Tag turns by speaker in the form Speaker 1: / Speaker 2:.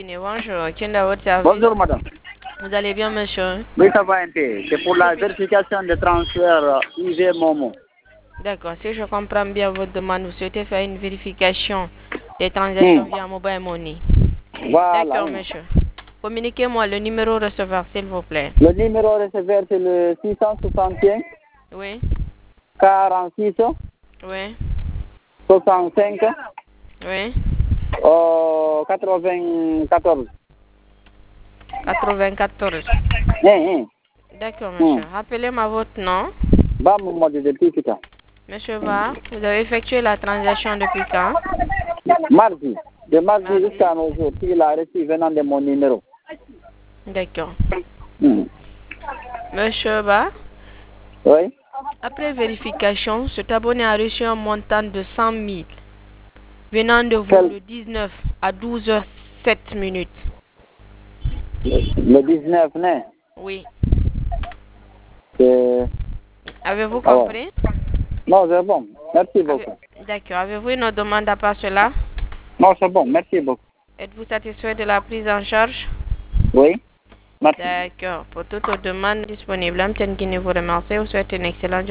Speaker 1: Bonjour, Kinda, votre service.
Speaker 2: Bonjour madame.
Speaker 1: Vous allez bien, monsieur?
Speaker 2: Oui, ça va un peu. C'est pour la vérification des transferts IV Momo.
Speaker 1: D'accord, si je comprends bien votre demande, vous souhaitez faire une vérification des transactions via mobile money.
Speaker 2: Voilà.
Speaker 1: D'accord, monsieur. Communiquez-moi le numéro receveur, s'il vous plaît.
Speaker 2: Le numéro receveur, c'est le 661
Speaker 1: Oui,
Speaker 2: 46
Speaker 1: oui,
Speaker 2: 65
Speaker 1: oui.
Speaker 2: 94.
Speaker 1: 94.
Speaker 2: Hein.
Speaker 1: D'accord, monsieur. Rappelez-moi votre nom.
Speaker 2: Bah, mon mode de Pipita.
Speaker 1: Monsieur Va, vous avez effectué la transaction depuis quand?
Speaker 2: Mardi. De mardi
Speaker 1: Mardi.
Speaker 2: jusqu'à nos jours, il a reçu venant de mon numéro.
Speaker 1: D'accord.
Speaker 2: Hmm.
Speaker 1: Monsieur Ba,
Speaker 2: Oui.
Speaker 1: après vérification, cet abonné a reçu un montant de 100 000 venant de vous le 19 à 12h07 minutes.
Speaker 2: Le 19, né?
Speaker 1: Oui.
Speaker 2: C'est...
Speaker 1: Avez-vous compris?
Speaker 2: Non, c'est bon. Merci beaucoup.
Speaker 1: D'accord. Avez-vous une autre demande à part cela?
Speaker 2: Non, c'est bon. Merci beaucoup.
Speaker 1: Êtes-vous satisfait de la prise en charge?
Speaker 2: Oui. Merci.
Speaker 1: D'accord. Pour toute autre demande disponible, M. Guinée vous remercie. Vous souhaite une excellente journée.